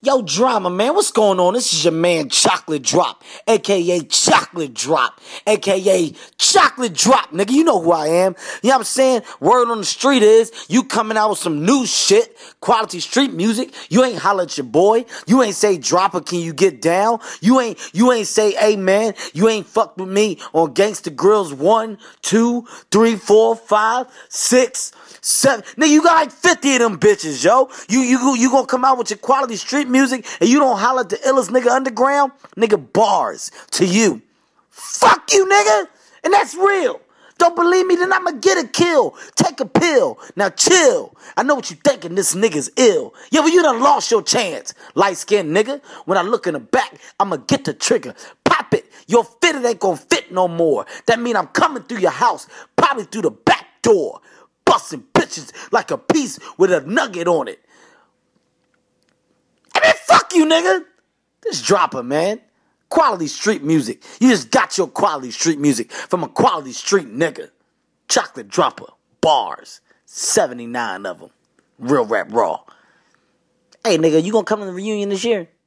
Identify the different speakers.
Speaker 1: Yo, Drama, man, what's going on? This is your man, Chocolate Drop, a.k.a. Chocolate Drop, a.k.a. Chocolate Drop, nigga. You know who I am. You know what I'm saying? Word on the street is, you coming out with some new shit, quality street music. You ain't holler at your boy. You ain't say, Dropper, can you get down? You ain't say, hey, man, you ain't fucked with me on Gangsta Grills 1, 2, 3, 4, 5, 6, 7. Nigga, you got like 50 of them bitches, yo. You gonna come out with your quality street music and you don't holler at the illest nigga underground? Nigga, bars to you. Fuck you, nigga. And that's real. Don't believe me? Then I'ma get a kill. Take a pill. Now chill. I know what you thinking, this nigga's ill. Yeah, but you done lost your chance, light-skinned nigga. When I look in the back, I'ma get the trigger. Pop it. Your fitted ain't gonna fit no more. That mean I'm coming through your house, probably through the back door. Busting bitches like a piece with a nugget on it. I mean, fuck you, nigga. This Dropper, man. Quality street music. You just got your quality street music from a quality street nigga. Chocolate Dropper. Bars. 79 of them. Real rap raw. Hey, nigga, you gonna come to the reunion this year?